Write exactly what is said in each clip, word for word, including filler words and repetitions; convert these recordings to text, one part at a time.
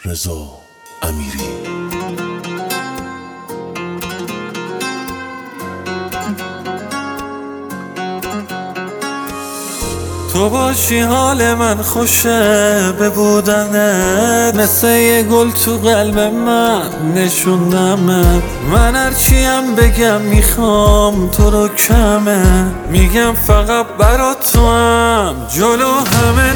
رضا امیری. تو باشی حال من خوشه به بودنت، مثل یه گل تو قلب من نشوندمت. من هرچیم بگم میخوام تو رو کمه، میگم فقط برا تو هم جلو همه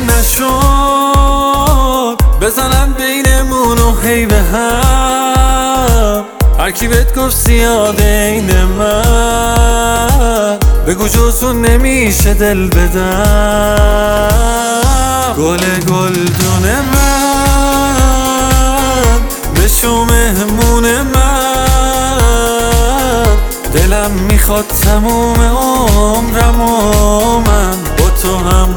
نشد. بزنن بینمون و هی به هم، هرکی بهت گفت زیاده این من، بگو جز اون نمیشه دل بدم. گل گلدون من بشو مهمون من، دلم میخواد تموم عمرم و من با تو هم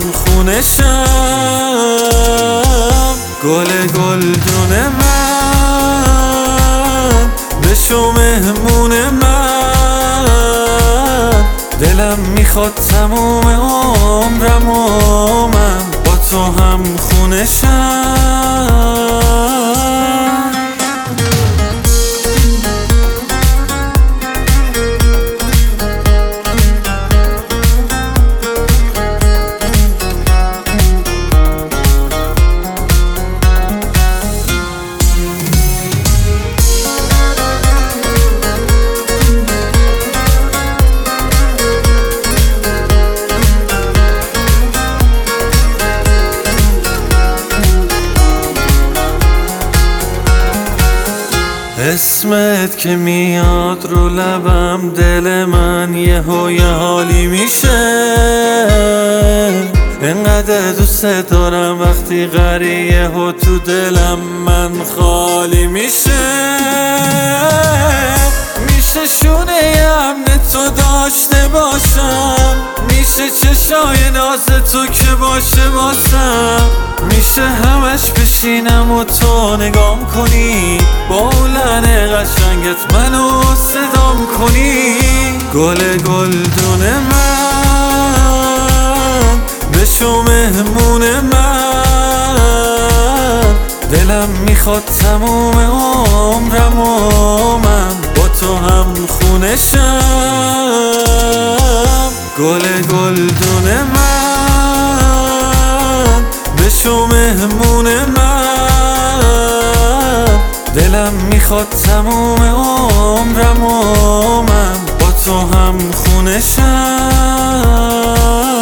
خونشم. گل گلدون من بشو مهمون من، دلم میخواد تموم عمرم و من با تو هم خونشم. اسمت که میاد رو لبم، دل من یه و یه حالی میشه. انقدر دوست دارم وقتی غریه و تو دلم من خالی میشه. میشه شونه امن تو داشته باشم، میشه چشای ناز تو که باشه واسم، میشه همش بشینم و تو نگام کنی، با لحن قشنگت منو صدام کنی. گل گلدون من بشو مهمون من، دلم میخواد تموم عمرم و من با تو هم خونشم. گل گلدون من بشو مهمون من، دلم میخواد تموم عمرم و من با تو هم خونشم.